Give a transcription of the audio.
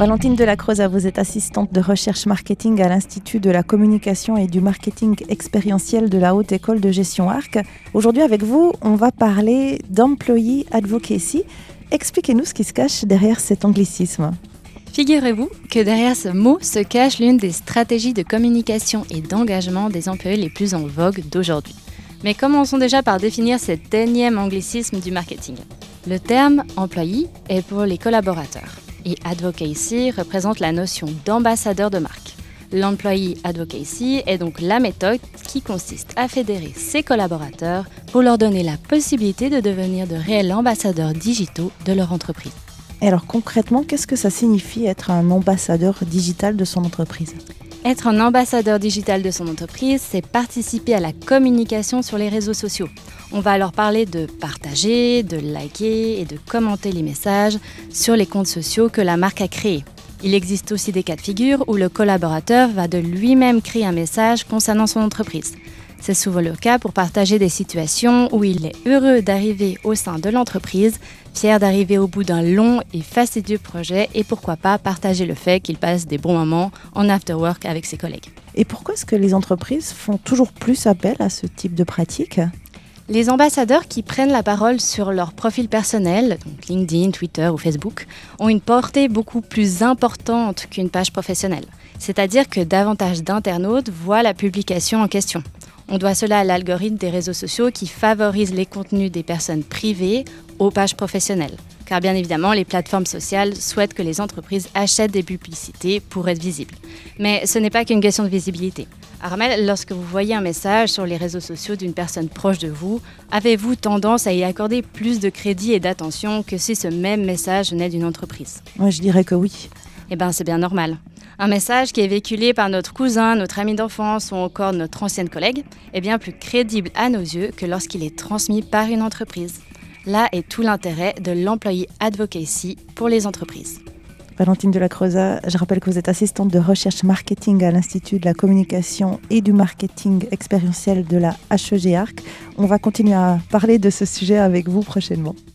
Valentine Delacroza, vous êtes assistante de recherche marketing à l'Institut de la communication et du marketing expérientiel de la Haute École de gestion ARC. Aujourd'hui avec vous, on va parler d'employee advocacy. Expliquez-nous ce qui se cache derrière cet anglicisme. Figurez-vous que derrière ce mot se cache l'une des stratégies de communication et d'engagement des employés les plus en vogue d'aujourd'hui. Mais commençons déjà par définir cet énième anglicisme du marketing. Le terme « employee » est pour les collaborateurs et « advocacy » représente la notion d'ambassadeur de marque. L'employee advocacy est donc la méthode qui consiste à fédérer ses collaborateurs pour leur donner la possibilité de devenir de réels ambassadeurs digitaux de leur entreprise. Et alors concrètement, qu'est-ce que ça signifie être un ambassadeur digital de son entreprise ? Être un ambassadeur digital de son entreprise, c'est participer à la communication sur les réseaux sociaux. On va alors parler de partager, de liker et de commenter les messages sur les comptes sociaux que la marque a créés. Il existe aussi des cas de figure où le collaborateur va de lui-même créer un message concernant son entreprise. C'est souvent le cas pour partager des situations où il est heureux d'arriver au sein de l'entreprise, fier d'arriver au bout d'un long et fastidieux projet et pourquoi pas partager le fait qu'il passe des bons moments en after work avec ses collègues. Et pourquoi est-ce que les entreprises font toujours plus appel à ce type de pratique ? Les ambassadeurs qui prennent la parole sur leur profil personnel, donc LinkedIn, Twitter ou Facebook, ont une portée beaucoup plus importante qu'une page professionnelle. C'est-à-dire que davantage d'internautes voient la publication en question. On doit cela à l'algorithme des réseaux sociaux qui favorise les contenus des personnes privées aux pages professionnelles. Car bien évidemment, les plateformes sociales souhaitent que les entreprises achètent des publicités pour être visibles. Mais ce n'est pas qu'une question de visibilité. Armel, lorsque vous voyez un message sur les réseaux sociaux d'une personne proche de vous, avez-vous tendance à y accorder plus de crédit et d'attention que si ce même message venait d'une entreprise ? Moi, je dirais que oui. Eh bien, c'est bien normal. Un message qui est véhiculé par notre cousin, notre ami d'enfance ou encore notre ancienne collègue est bien plus crédible à nos yeux que lorsqu'il est transmis par une entreprise. Là est tout l'intérêt de l'employee advocacy pour les entreprises. Valentine Delacroza, je rappelle que vous êtes assistante de recherche marketing à l'Institut de la communication et du marketing expérientiel de la HEG ARC. On va continuer à parler de ce sujet avec vous prochainement.